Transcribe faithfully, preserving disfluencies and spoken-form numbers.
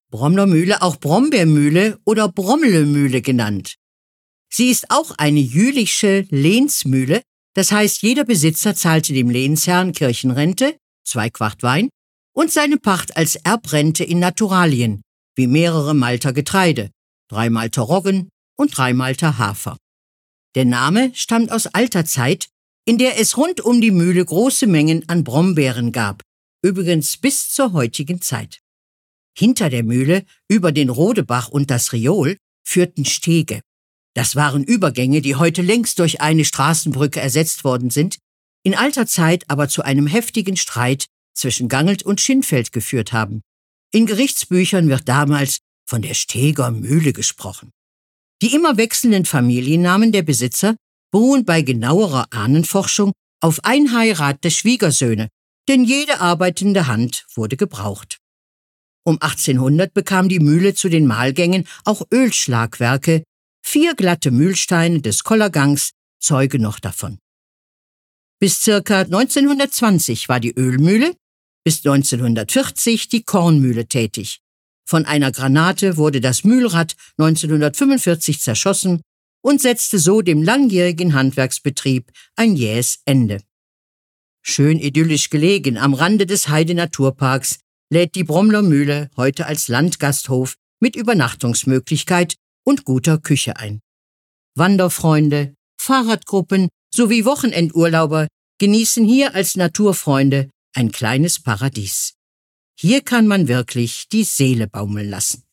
Bromler Mühle, auch Brombeermühle oder Brommelemühle genannt. Sie ist auch eine jülichische Lehnsmühle, das heißt, jeder Besitzer zahlte dem Lehnsherrn Kirchenrente, zwei Quart Wein, und seine Pacht als Erbrente in Naturalien, wie mehrere Malter Getreide, drei Malter Roggen und drei Malter Hafer. Der Name stammt aus alter Zeit, in der es rund um die Mühle große Mengen an Brombeeren gab, übrigens bis zur heutigen Zeit. Hinter der Mühle, über den Rodebach und das Riol, führten Stege. Das waren Übergänge, die heute längst durch eine Straßenbrücke ersetzt worden sind, in alter Zeit aber zu einem heftigen Streit zwischen Gangelt und Schinfeld geführt haben. In Gerichtsbüchern wird damals von der Steger Mühle gesprochen. Die immer wechselnden Familiennamen der Besitzer beruhen bei genauerer Ahnenforschung auf Einheirat der Schwiegersöhne, denn jede arbeitende Hand wurde gebraucht. Um achtzehnhundert bekam die Mühle zu den Mahlgängen auch Ölschlagwerke, vier glatte Mühlsteine des Kollergangs zeugen noch davon. Bis circa neunzehnhundertzwanzig war die Ölmühle, bis neunzehnhundertvierzig die Kornmühle tätig. Von einer Granate wurde das Mühlrad neunzehnhundertfünfundvierzig zerschossen und setzte so dem langjährigen Handwerksbetrieb ein jähes Ende. Schön idyllisch gelegen am Rande des Heide-Naturparks lädt die Bromler Mühle heute als Landgasthof mit Übernachtungsmöglichkeit und guter Küche ein. Wanderfreunde, Fahrradgruppen sowie Wochenendurlauber genießen hier als Naturfreunde ein kleines Paradies. Hier kann man wirklich die Seele baumeln lassen.